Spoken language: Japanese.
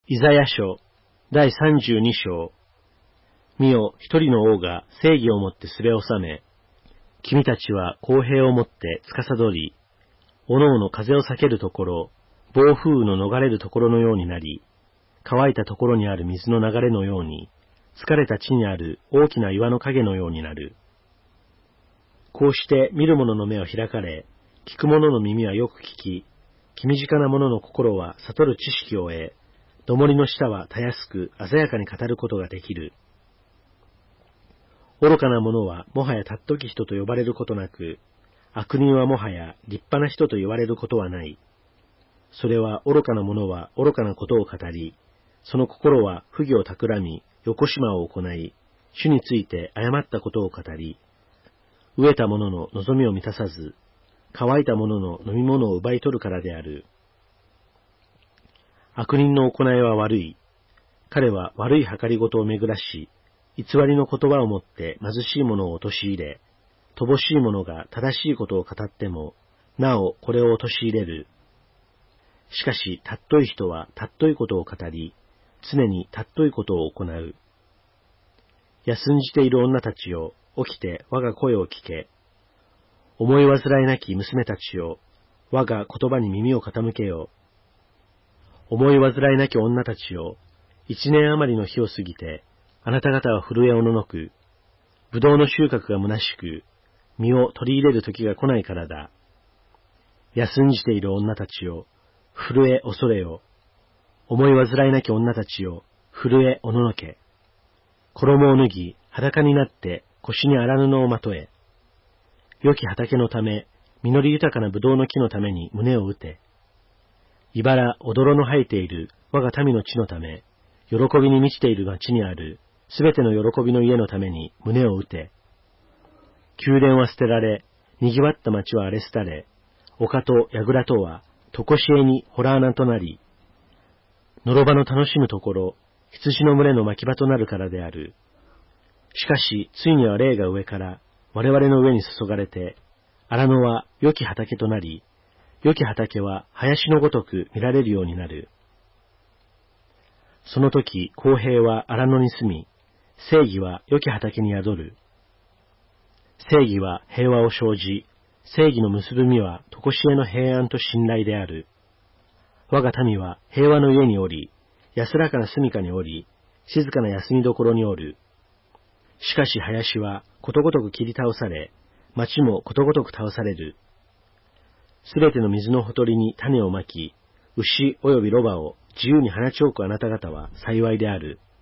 イザヤ書第32章。見よ、一人の王が正義をもってすれ収め、君たちは公平をもって司り、おのおの風を避けるところ、暴風雨の逃れるところのようになり、乾いたところにある水の流れのように、疲れた地にある大きな岩の影のようになる。こうして見る者の目を開かれ、聞く者の耳はよく聞き、気短な者の心は悟る知識を得、どもりの舌はたやすく鮮やかに語ることができる。愚かな者はもはや尊き人と呼ばれることなく、悪人はもはや立派な人と言われることはない。それは愚かな者は愚かなことを語り、その心は不義を企み、横島を行い、主について誤ったことを語り、飢えた者の望みを満たさず、乾いた者の飲み物を奪い取るからである。悪人の行いは悪い。彼は悪い計りごとを巡らし、偽りの言葉をもって貧しい者を陥れ、乏しい者が正しいことを語っても、なおこれを陥れる。しかし、尊い人は尊いことを語り、常に尊いことを行う。休んじている女たちよ、起きて我が声を聞け。思い煩いなき娘たちよ、我が言葉に耳を傾けよ。思い煩いなき女たちよ、一年余りの日を過ぎて、あなた方は震えおののく。ぶどうの収穫が虚しく、実を取り入れる時が来ないからだ。休んじている女たちよ、震え恐れよ。思い煩いなき女たちよ、震えおののけ。衣を脱ぎ、裸になって腰に荒布をまとえ。良き畑のため、実り豊かなぶどうの木のために胸を打て。茨、踊ろの生えている我が民の地のため、喜びに満ちている町にあるすべての喜びの家のために胸を打て。宮殿は捨てられ、賑わった町は荒れ廃れ、丘と櫓とはとこしえに洞穴となり、のろばの楽しむところ、羊の群れの牧場となるからである。しかし、ついには霊が上から我々の上に注がれて、荒野は良き畑となり、良き畑は林のごとく見られるようになる。その時、公平は荒野に住み、正義は良き畑に宿る。正義は平和を生じ、正義の結ぶ実はとこしえの平安と信頼である。我が民は平和の家におり、安らかな住処におり、静かな休みどころにおる。しかし林はことごとく切り倒され、町もことごとく倒される。すべての水のほとりに種をまき、牛およびロバを自由に放ち置くあなた方は幸いである。